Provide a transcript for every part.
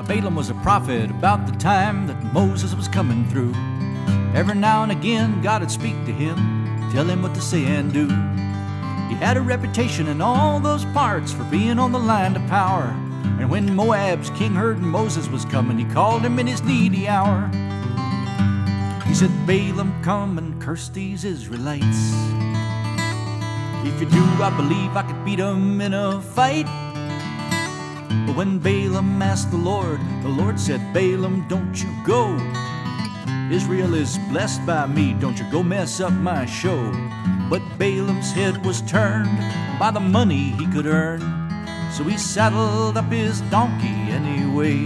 Balaam was a prophet about the time that Moses was coming through. Every now and again, God would speak to him, tell him what to say and do. He had a reputation in all those parts for being on the line to power. And when Moab's king heard Moses was coming, he called him in his needy hour. He said, Balaam, come and curse these Israelites. If you do, I believe I could beat them in a fight. But when Balaam asked the Lord said, Balaam, don't you go. Israel is blessed by me, don't you go mess up my show. But Balaam's head was turned by the money he could earn, so he saddled up his donkey anyway.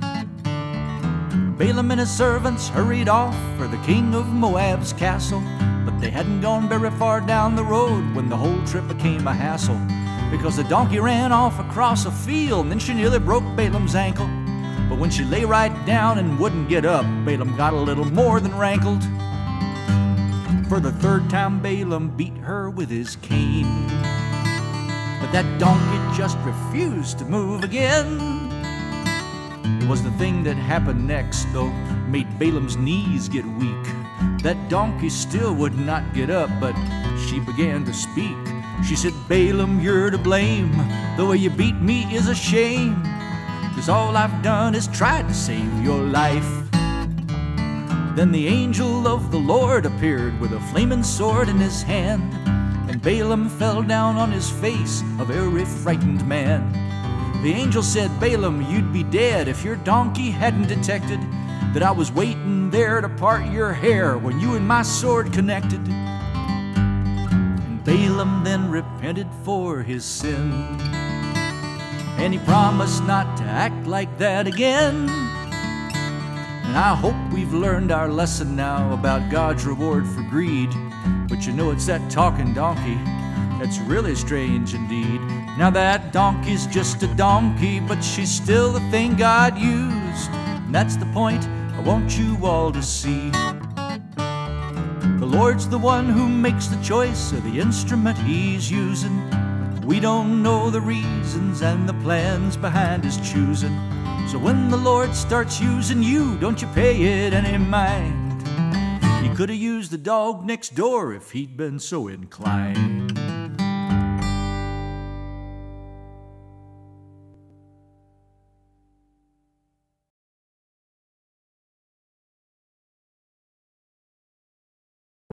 Balaam and his servants hurried off for the king of Moab's castle, but they hadn't gone very far down the road when the whole trip became a hassle, because the donkey ran off across a field and then she nearly broke Balaam's ankle. But when she lay right down and wouldn't get up, Balaam got a little more than rankled. For the third time Balaam beat her with his cane, but that donkey just refused to move again. It was the thing that happened next, though, made Balaam's knees get weak. That donkey still would not get up, but she began to speak. She said, Balaam, you're to blame. The way you beat me is a shame, 'cause all I've done is tried to save your life. Then the angel of the Lord appeared with a flaming sword in his hand, and Balaam fell down on his face, a very frightened man. The angel said, Balaam, you'd be dead if your donkey hadn't detected that I was waiting there to part your hair when you and my sword connected. And Balaam then repented for his sin, and he promised not to act like that again. And I hope we've learned our lesson now about God's reward for greed. But you know, it's that talking donkey that's really strange indeed. Now that donkey's just a donkey, but she's still the thing God used. And that's the point I want you all to see. The Lord's the one who makes the choice of the instrument he's using. We don't know the reasons and the plans behind his choosing. So when the Lord starts using you, don't you pay it any mind. He could have used the dog next door if he'd been so inclined.